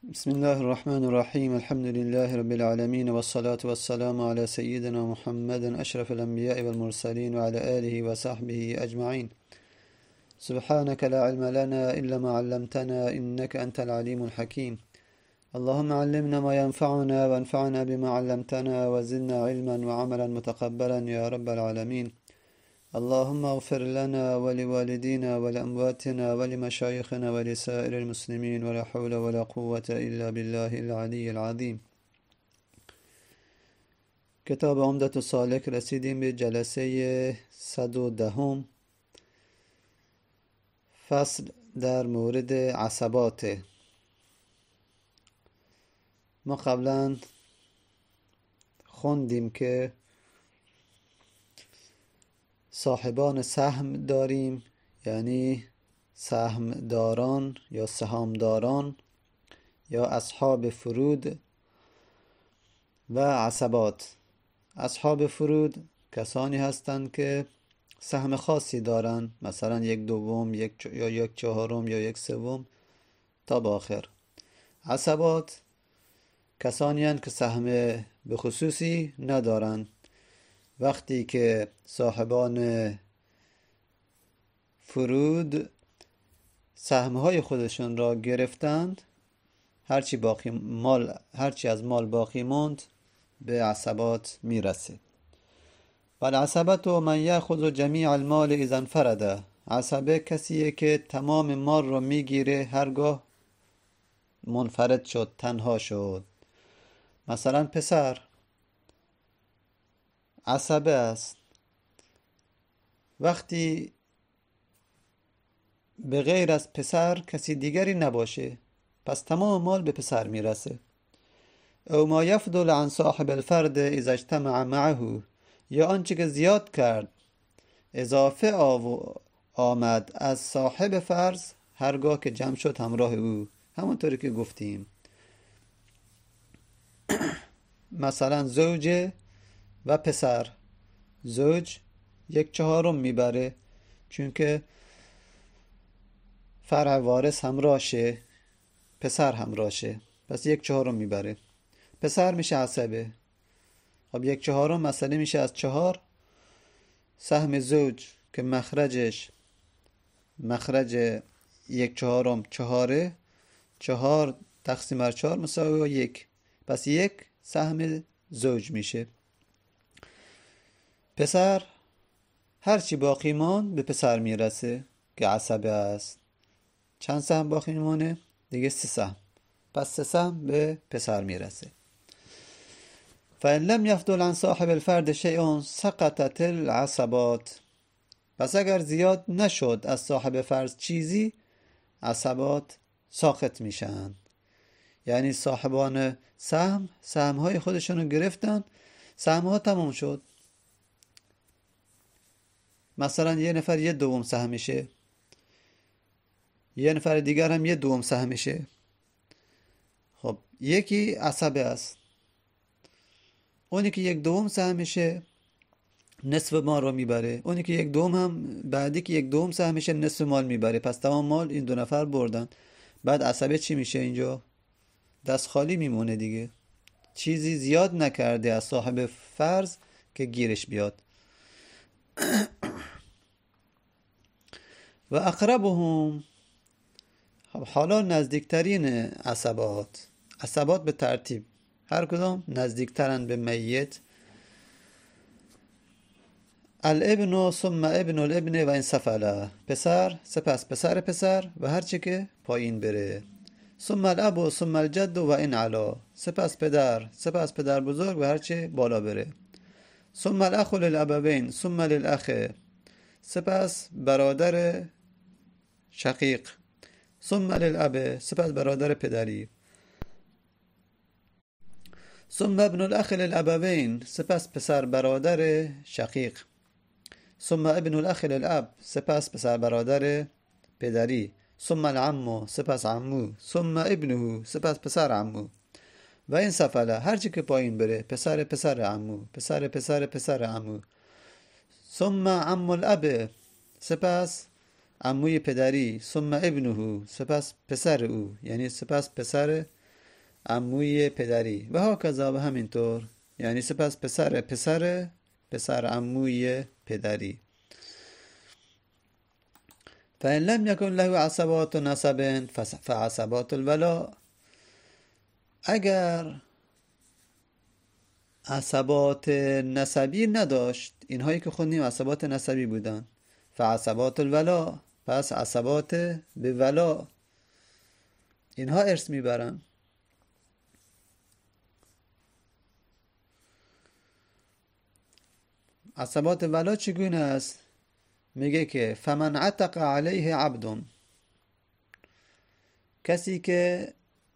بسم الله الرحمن الرحيم الحمد لله رب العالمين والصلاة والسلام على سيدنا محمد أشرف الأنبياء والمرسلين وعلى آله وصحبه أجمعين. سبحانك لا علم لنا إلا ما علمتنا إنك أنت العليم الحكيم. اللهم علمنا ما ينفعنا وانفعنا بما علمتنا وزدنا علما وعملا متقبلا يا رب العالمين. اللهم اغفر لنا ولوالدينا ولأمواتنا ولمشايخنا ولسائر المسلمين ولا حول ولا قوة إلا بالله العلي العظيم. کتاب عمدة السالک رسیدیم به جلسه 110 فصل در مورد عصبات. ما قبلا خوندیم که صاحبان سهم داریم، یعنی سهمداران یا سهامداران یا اصحاب فرود و عصبات. اصحاب فرود کسانی هستند که سهم خاصی دارند، مثلا 1/2 یا 1/4 یا 1/3 تا به آخر. عصبات کسانی هستند که سهم به خصوصی ندارند. وقتی که صاحبان فرود سهمهای خودشون را گرفتند، هرچی از مال باقی موند به عصبات میرسه. والعصبة من یأخذ جمیع المال اذا انفرد. عصبه کسیه که تمام مال را میگیره هرگاه منفرد شد، تنها شد. مثلا پسر عصبه است. وقتی به غیر از پسر کسی دیگری نباشه، پس تمام مال به پسر میرسه. او ما یفضل عن صاحب الفرد اذا اجتمع معه. یا آنچه که زیاد کرد اضافه آمد از صاحب فرض هرگاه که جمع شد همراه او. همونطوری که گفتیم، مثلا زوج و پسر. زوج 1/4 میبره چون که فرع وارث همراهشه، پسر همراهشه، پس 1/4 میبره. پسر میشه عصبه. خب 1/4 مسئله میشه از 4. سهم زوج که مخرج 1/4 4، 4 تقسیم بر 4 مساوی 1، پس 1 سهم زوج میشه. پسر هرچی باقی ماند به پسر میرسه که عصبه است. چند سهم باقی مونه؟ دیگه 3 سهم. پس 3 سهم به پسر میرسه. فإن لم يفضل عن صاحب الفرد شيء سقطت العصبات. پس اگر زیاد نشد از صاحب فرض چیزی، عصبات ساقط میشن. یعنی صاحبان سهمهای خودشونو گرفتن، سهمها تموم شد. مثلا یه نفر 1/2 سهمشه، یه نفر دیگر هم 1/2 سهمشه. خب یکی عصبه است. اونی که 1/2 سهمشه نصف مال رو میبره. اونی که 1/2 هم بعدی که 1/2 سهمشه نصف مال میبره. پس تمام مال این 2 نفر بردن. بعد عصبه چی میشه؟ اینجا دست خالی میمونه دیگه. چیزی زیاد نکرده از صاحب فرض که گیرش بیاد. و اقربهم. حالا نزدیکترین عصبات به ترتیب هر کدام نزدیکترن به میت. الابن ثم ابن الابن و این سفله. پسر سپس پسر و هرچی که پایین بره. ثم الاب ثم الجد و این علا. سپس پدر بزرگ و هرچی بالا بره. ثم الاخ للابوین ثم للاخ. سپس برادر شقیق. ثم للاب. سپس برادر پدری. ثم ابن الاخ للابوین. سپس پسر برادر شقیق. ثم ابن الاخ للاب. سپس پسر برادر پدری. ثم العم. سپس عمو. ثم ابنه. سپس پسر عمو. و این سفله هرچی که پایین بره. پسر عمو. پسر عمو. ثم عم الاب. سپس عموی پدری. ثم ابنه. سپس پسر او، یعنی سپس پسر عموی پدری و هاکذا و همینطور. یعنی سپس پسر عموی پدری. فإن لم يكن له عصبات نسب فعصبات الولاء. اگر عصبات نسبی نداشت، اینهایی که خوندیم عصبات نسبی بودن، فعصبات الولاء، پس عصبات به ولا، اینها ارث میبرن. عصبات ولا چگونه است؟ میگه که فمن عتق علیه عبد، کسی که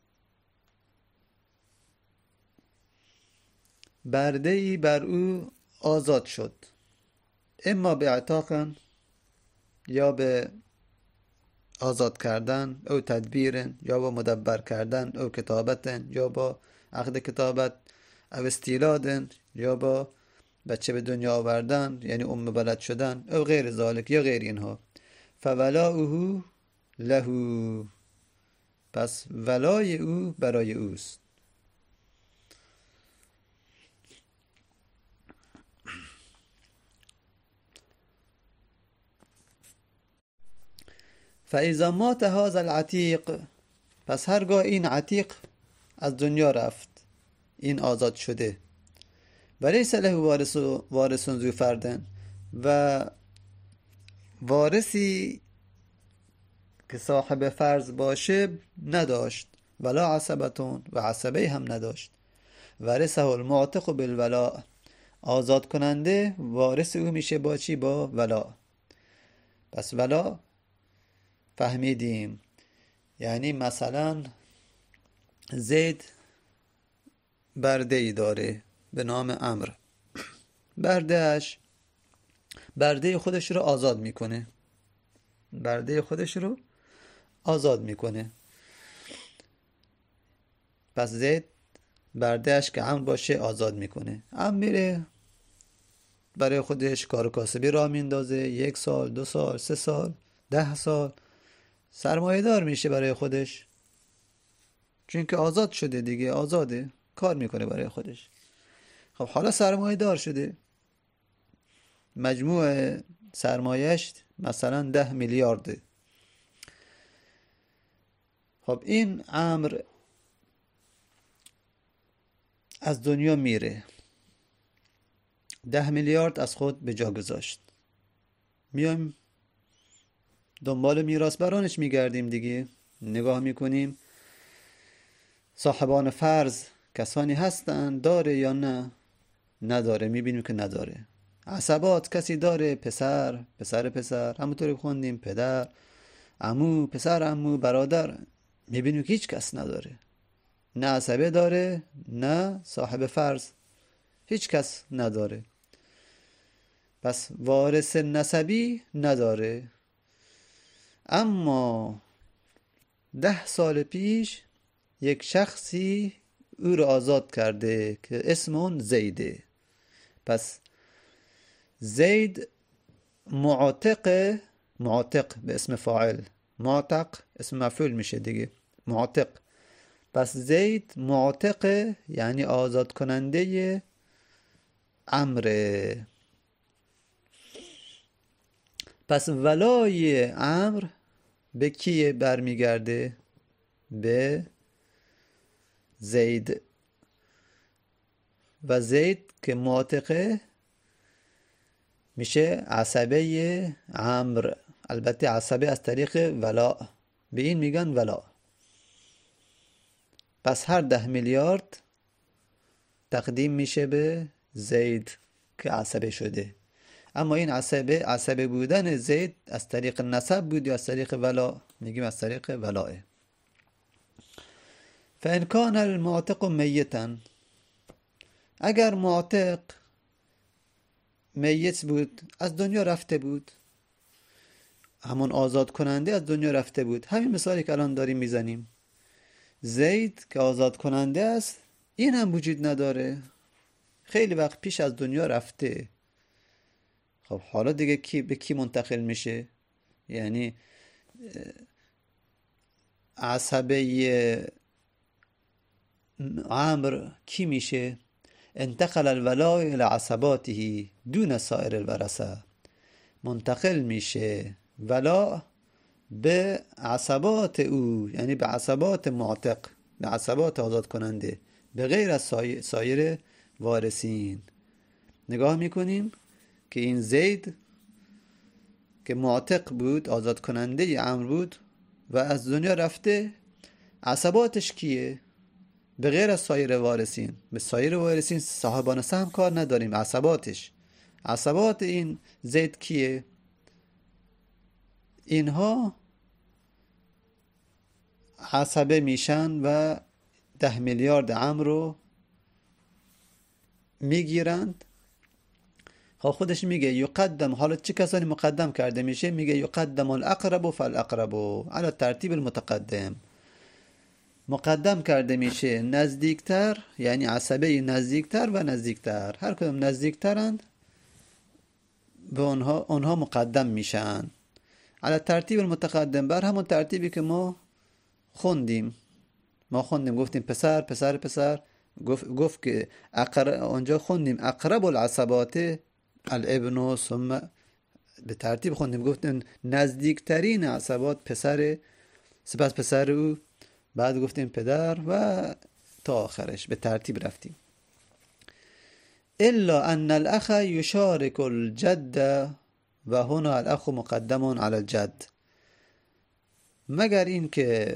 برده‌ای بر او آزاد شد، اما به اعتاق، یا به آزاد کردن، او تدبیر، یا با مدبر کردن، او کتابت، یا با عقد کتابت، او استیلاد، یا با بچه به دنیا آوردن یعنی بلد شدن، او غیر ذالک یا غیر اینها، فولاؤه له، پس ولای او برای اوست. فاذا مات هذا العتیق، پس هرگاه این عتیق از دنیا رفت، این آزاد شده، ولیس له وارث ذو فردن، و وارثی که صاحب فرض باشه نداشت، ولا عصبتون، و عصبه هم نداشت، ورثه المعتق بالولاء، آزاد کننده وارث او میشه با چی؟ با ولا. پس ولا فهمیدیم یعنی مثلا زید برده ای داره به نام عمرو، برده خودش رو آزاد میکنه، پس زید بردهش که عمرو باشه آزاد میکنه. عمرو میره برای خودش کار و کاسبی راه میندازه، 1 سال 2 سال 3 سال 10 سال سرمایه دار میشه برای خودش، چون که آزاد شده دیگه، آزاده، کار میکنه برای خودش. خب حالا سرمایه دار شده، مجموع سرمایهش مثلا 10 میلیارده. خب این عمرو از دنیا میره، 10 میلیارد از خود به جا گذاشت. میایم دنبال میراث برانش میگردیم دیگه، نگاه میکنیم صاحبان فرض کسانی هستن، داره یا نه؟ نداره، میبینیم که نداره. عصبات کسی داره؟ پسر همونطوری خوندیم، پدر، عمو، پسر عمو، برادر، میبینیم که هیچ کس نداره، نه عصبه داره نه صاحب فرض، هیچ کس نداره. پس وارث نسبی نداره. اما 10 سال پیش یک شخصی او رو آزاد کرده که اسم اون زیده. پس زید معتق به اسم فاعل، معتق اسم مفعول میشه دیگه، معتق. پس زید معتق یعنی آزاد کننده عمرو. پس ولای عمرو به کی برمیگرده؟ به زید. و زید که معتقه میشه عصبه عمرو، البته عصبه از طریق ولا، به این میگن ولا. پس هر 10 میلیارد تقدیم میشه به زید که عصبه شده. اما این عصبه بودن زید از طریق نسب بود یا از طریق ولا؟ میگیم از طریق ولاه. فان کان المعتق میتا، اگر معتق میت بود، از دنیا رفته بود، همون آزاد کننده از دنیا رفته بود، همین مثالی که الان داریم میزنیم، زید که آزاد کننده است این هم وجود نداره، خیلی وقت پیش از دنیا رفته. خب حالا دیگه به کی منتقل میشه؟ یعنی عصبه عمرو کی میشه؟ انتقل الولاء الى عصباته دون سایر الورثه، منتقل میشه ولا به عصبات او، یعنی به عصبات معتق، به عصبات آزاد کننده، به غیر از سایر وارثین. نگاه میکنیم که این زید که معتق بود، آزاد کننده عمرو بود و از دنیا رفته، عصباتش کیه؟ به غیر از سایر وارثین. به سایر وارثین صاحبان سهم کار نداریم، عصبات این زید کیه؟ اینها عصبه میشن و 10 میلیارد عمرو میگیرند. خودش میگه یقدم، حالا چه کسانی مقدم کرده میشه؟ میگه یقدم الاقرب فالاقرب على ترتیب المتقدم. مقدم کرده میشه نزدیکتر، یعنی عصبه نزدیکتر و نزدیکتر، هر کدوم نزدیکترند به اونها مقدم میشن. على ترتیب المتقدم، بر همون ترتیبی که ما خوندیم. گفتیم پسر گفت که اونجا خوندیم اقرب العصبات الابن، ثم به ترتیب خوندیم گفتیم نزدیکترین عصبات پسر، سپس پسر او، بعد گفتیم پدر و تا آخرش به ترتیب رفتیم. الا ان الاخ یشارک الجد و هنا الاخ مقدم علی الجد، مگر این که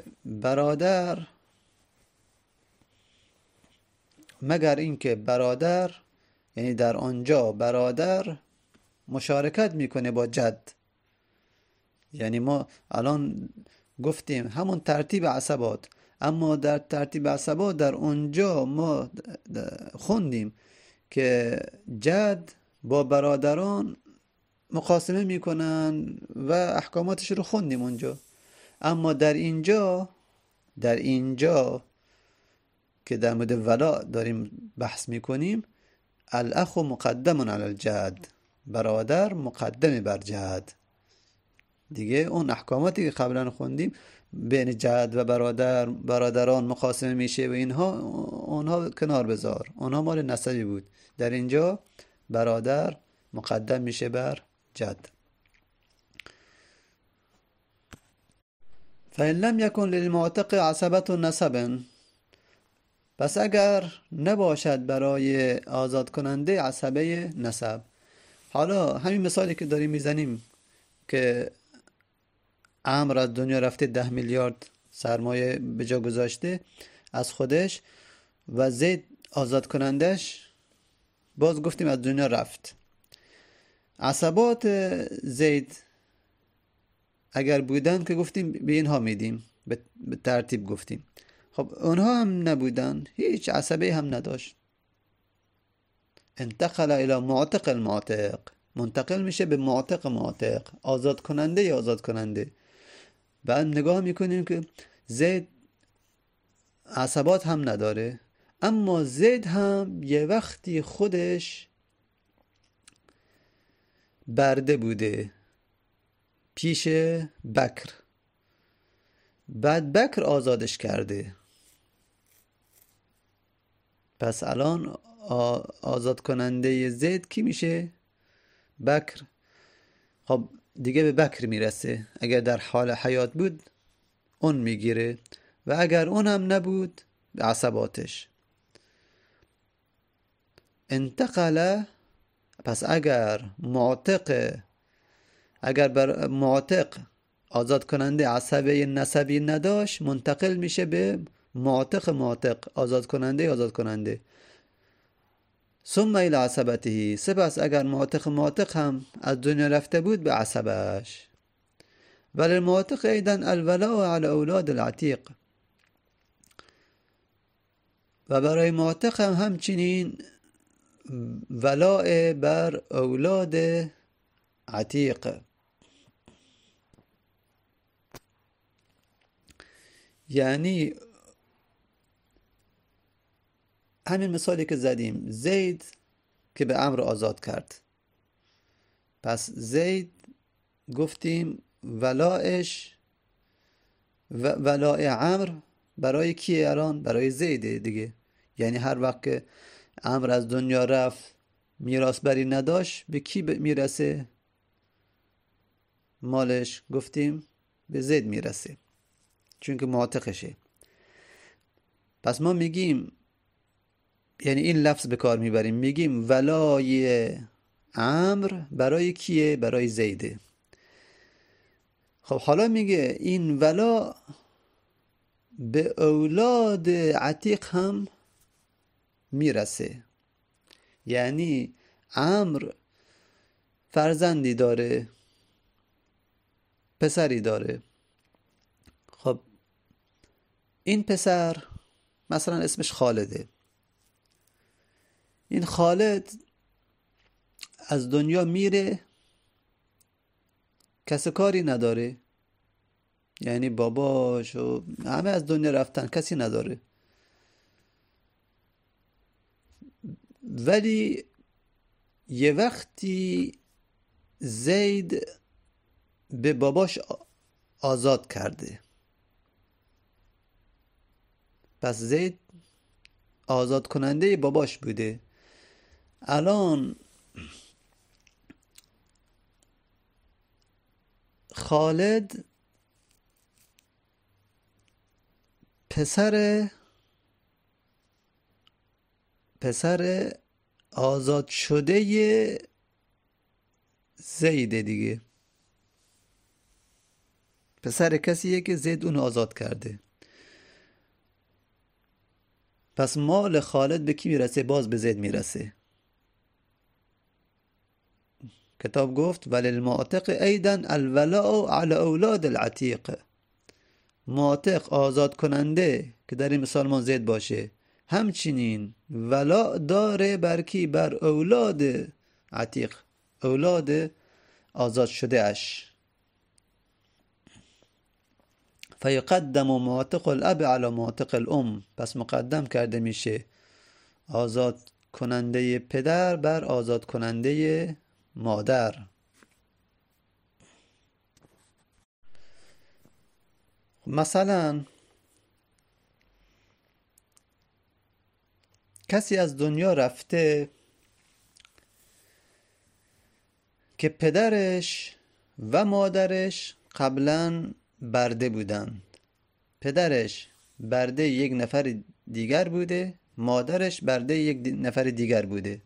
برادر یعنی در آنجا برادر مشارکت میکنه با جد. یعنی ما الان گفتیم همون ترتیب عصبات، اما در ترتیب عصبات در اونجا ما خوندیم که جد با برادران مقاسمه میکنن و احکاماتش رو خوندیم اونجا. اما در اینجا که در مورد ولا داریم بحث میکنیم، الاخ مقدم علی الجد، برادر مقدم بر جد. دیگه اون احکاماتی که قبلا خوندیم بین جد و برادران مقاسمه میشه و اونها کنار بذار، اونها مال نسبی بود. در اینجا برادر مقدم میشه بر جد. فإن لم يكن للمعتق عصبة نسب، پس اگر نباشد برای آزاد کننده عصبه نسب. حالا همین مثالی که داریم میزنیم که عمرو از دنیا رفته، 10 میلیارد سرمایه به جا گذاشته از خودش و زید آزاد کنندش باز گفتیم از دنیا رفت. عصبات زید اگر بودن که گفتیم به اینها میدیم، به ترتیب گفتیم. خب اونها هم نبودن، هیچ عصبه هم نداشت. انتقل الى معتق المعتق، منتقل میشه به معتق، آزاد کننده. بعد نگاه میکنیم که زید عصبات هم نداره، اما زید هم یه وقتی خودش برده بوده پیش بکر، بعد بکر آزادش کرده. پس الان آزاد کننده زید کی میشه؟ بکر. خب دیگه به بکر میرسه، اگر در حال حیات بود اون میگیره و اگر اون هم نبود به عصباتش. انتقل، پس اگر معتق آزاد کننده عصبه نسبی نداشت، منتقل میشه به معتق، آزاد کننده. ثم الى عصبته، سپس اگر معتق هم از دنیا رفته بود به عصبش. ولی المعتق ایضا الولاء على اولاد العتیق، و برای معتق هم همچنین ولاء بر اولاد عتیق. یعنی همین مثالی که زدیم، زید که به عمرو آزاد کرد، پس زید گفتیم ولاء عمرو برای کیه الان؟ برای زیده دیگه. یعنی هر وقت که عمرو از دنیا رفت، میراث بری نداشت، به کی میرسه مالش؟ گفتیم به زید میرسه، چون که معتقشه. پس ما میگیم، یعنی این لفظ به کار میبریم، میگیم ولای عمرو برای کیه؟ برای زیده. خب حالا میگه این ولا به اولاد عتیق هم میرسه. یعنی عمرو فرزندی داره، پسری داره. خب این پسر مثلا اسمش خالده. این خالد از دنیا میره، کس کاری نداره، یعنی باباش و همه از دنیا رفتن، کسی نداره. ولی یه وقتی زید به باباش آزاد کرده. پس زید آزاد کننده باباش بوده. الان خالد پسر آزاد شده زیده دیگه. پسر کسیه که زید اون آزاد کرده. پس مال خالد به کی میرسه؟ باز به زید میرسه. کتاب گفت وللمعتق ایضا الولاء علی اولاد العتیق. معتق آزاد کننده که در این مثال ما زید باشه، همچنین ولا داره بر کی؟ بر اولاد عتیق، اولاد آزاد شده اش. فیقدم معتق الاب علی معتق الام. پس مقدم کرده میشه آزاد کننده پدر بر آزاد کننده مادر. مثلا کسی از دنیا رفته که پدرش و مادرش قبلا برده بودند. پدرش برده یک نفر دیگر بوده، مادرش برده یک نفر دیگر بوده.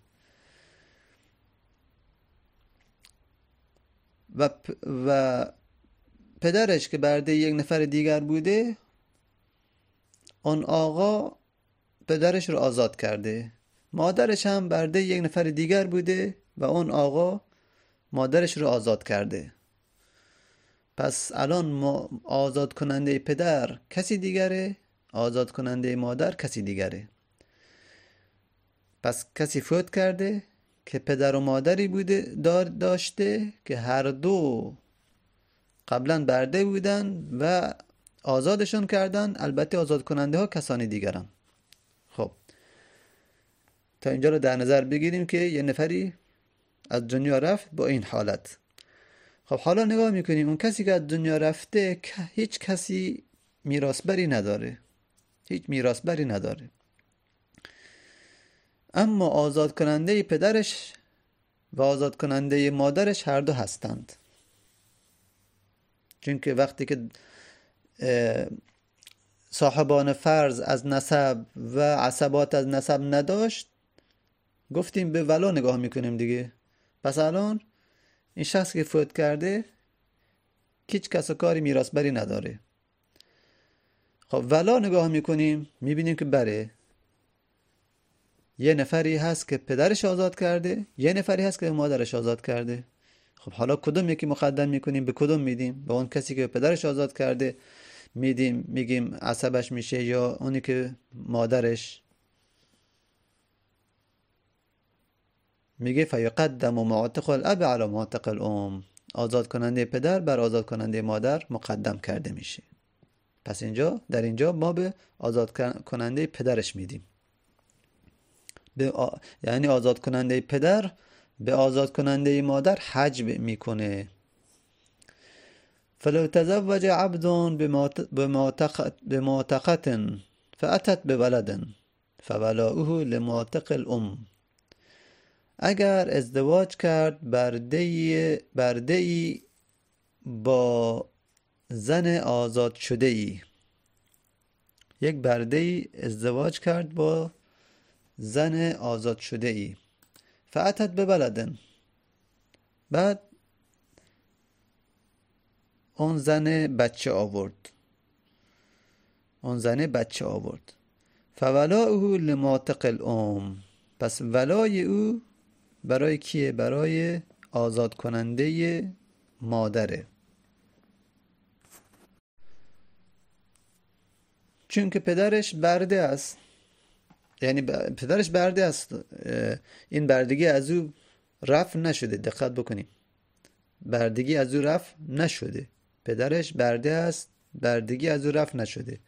و پدرش که برده یک نفر دیگر بوده، اون آقا پدرش رو آزاد کرده. مادرش هم برده یک نفر دیگر بوده و اون آقا مادرش رو آزاد کرده. پس الان آزاد کننده پدر کسی دیگره، آزاد کننده مادر کسی دیگره. پس کسی فوت کرده که پدر و مادری بوده داشته که هر دو قبلا برده بودن و آزادشون کردن. البته آزاد کننده ها کسانی دیگرن. خب تا اینجا رو در نظر بگیریم که یه نفری از دنیا رفت با این حالت. خب حالا نگاه میکنیم اون کسی که از دنیا رفته هیچ کسی میراثبری نداره، هیچ میراثبری نداره. اما آزاد کننده پدرش و آزاد کننده مادرش هر دو هستند. چون که وقتی که صاحبان فرض از نسب و عصبات از نسب نداشت، گفتیم به ولا نگاه میکنیم دیگه. پس الان این شخص که فوت کرده هیچ کس و کاری میراثبری نداره. خب ولا نگاه میکنیم، میبینیم که بره یه نفری هست که پدرش آزاد کرده، یه نفری هست که مادرش آزاد کرده. خب حالا کدوم یکی مقدم میکنیم؟ به کدوم میدیم؟ به اون کسی که پدرش آزاد کرده میدیم، میگیم عصبش میشه، یا اونی که مادرش؟ میگه فیقدم معتق الاب علی معتق الام. آزاد کننده پدر بر آزاد کننده مادر مقدم کرده میشه. پس در اینجا ما به آزاد کننده پدرش میدیم. یعنی آزاد کننده پدر به آزاد کننده مادر حجب میکنه. فلو تزوج عبد بمعتقة فأتت بولد فولاؤه لمعتق الأم. اگر ازدواج کرد برده‌ای با زن آزاد شده ای، یک برده‌ای ازدواج کرد با زن آزاد شده ای، فأتت بولد، بعد اون زن بچه آورد، فولاؤه لمعتق الام، پس ولای او برای کیه؟ برای آزاد کننده مادره. چون که پدرش برده است، یعنی پدرش برده است، این بردگی از او رفع نشده. دقت بکنیم، بردگی از او رفع نشده. پدرش برده است، بردگی از او رفع نشده.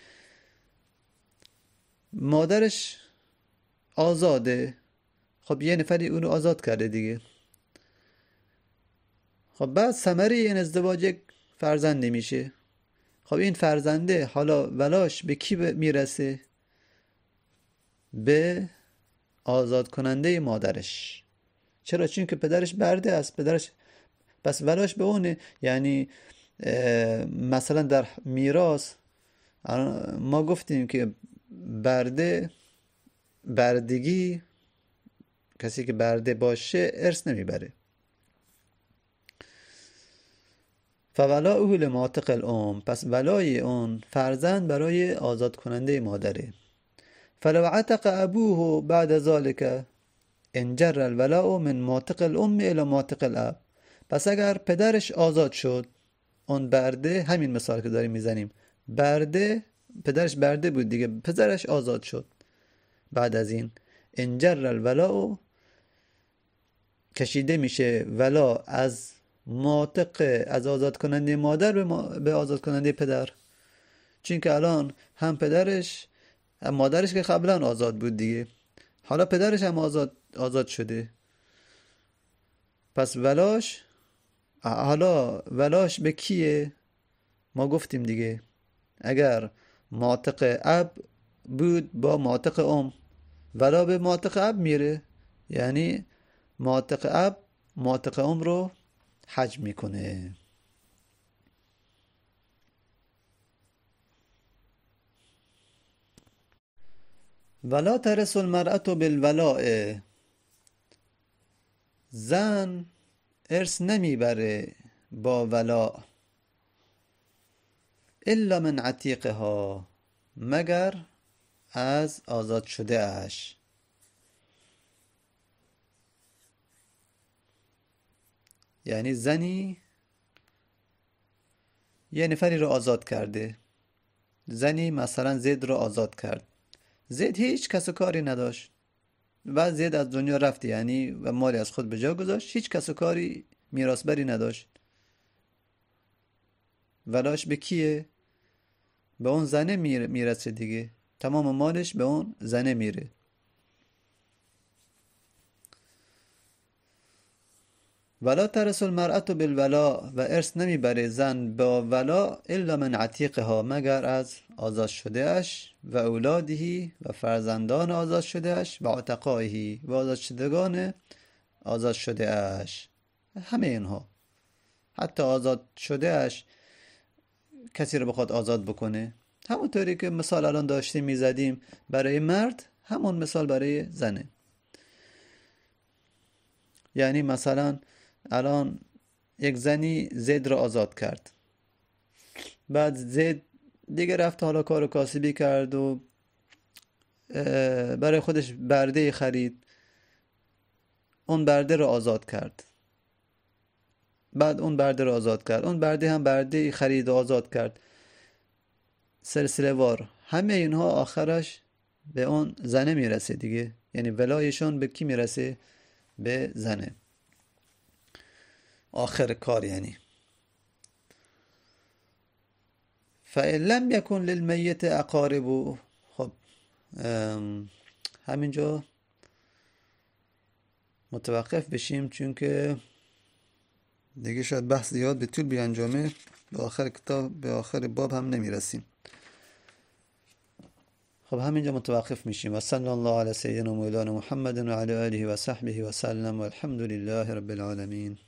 مادرش آزاده، خب یه نفری اونو آزاد کرده دیگه. خب بعد ثمره این ازدواج یک فرزندی میشه. خب این فرزنده حالا ولاش به کی میرسه؟ به آزاد کننده مادرش. چرا؟ چون که پدرش برده است، پس ولاش به اونه. یعنی مثلا در میراث ما گفتیم که بردگی، کسی که برده باشه ارث نمیبره. فولاؤه لمعتق الام، پس ولای اون فرزند برای آزاد کننده مادره. فلو عتق ابوه بعد ذلك انجر الولاء من معتق الام الى معتق الاب، پس اگر پدرش آزاد شد، اون برده، همین مثال که داریم میزنیم، پدرش برده بود دیگه، پدرش آزاد شد، بعد از این انجر الولاء، کشیده میشه ولا از معتق، از آزاد کننده مادر به آزاد کننده پدر. چون که الان هم پدرش هم مادرش که قبلا آزاد بود دیگه، حالا پدرش هم آزاد شده، پس ولاش به کیه؟ ما گفتیم دیگه، اگر معتق اب بود با معتق ام، ولا به معتق اب میره، یعنی معتق اب معتق ام رو حج میکنه. ولا ترث المرأة بالولاء، زن ارث نمیبره با ولا، الا من عتیقها، مگر از آزاد شده اش. یعنی زنی یه نفری رو آزاد کرده، زنی مثلا زید رو آزاد کرد، زید هیچ کس و کاری نداشت و زید از دنیا رفت، یعنی و مالی از خود به جا گذاشت، هیچ کس و کاری میراثبری نداشت. ولاش به کیه؟ به اون زنه میرسه دیگه، تمام مالش به اون زنه میره. ولا ترث المرأة بالولاء، و ارث نمیبره زن با ولا، الا من عتیقها، مگر از آزاد شده اش، و اولادهی، و فرزندان آزاد شده اش، و عتقائهی، و آزاد شدگان آزاد شده اش. همه اینها، حتی آزاد شده اش کسی رو بخواد آزاد بکنه، همونطوری که مثال الان داشتیم میزدیم برای مرد، همون مثال برای زنه. یعنی مثلا الان یک زنی زید را آزاد کرد، بعد زید دیگه رفت حالا کار کاسبی کرد و برای خودش برده خرید، اون برده را آزاد کرد، بعد اون برده را آزاد کرد، اون برده هم برده خرید و آزاد کرد، سلسله وار. همه اینها آخرش به اون زنه میرسه دیگه، یعنی ولایشون به کی میرسه؟ به زنه، آخر کار. یعنی فَإِن لَمْ يَكُنْ لِلْمَيِّتِ أَقَارِبُ، خب همینجا متوقف بشیم، چون که دیگه شاید بحث زیاد به طول بیانجامه. به آخر کتاب، به آخر باب هم نمیرسیم. خب همینجا متوقف میشیم. و صلی الله علی سیدنا مولانا محمد و علی آله و صحبه و سلم و الحمد لله رب العالمین.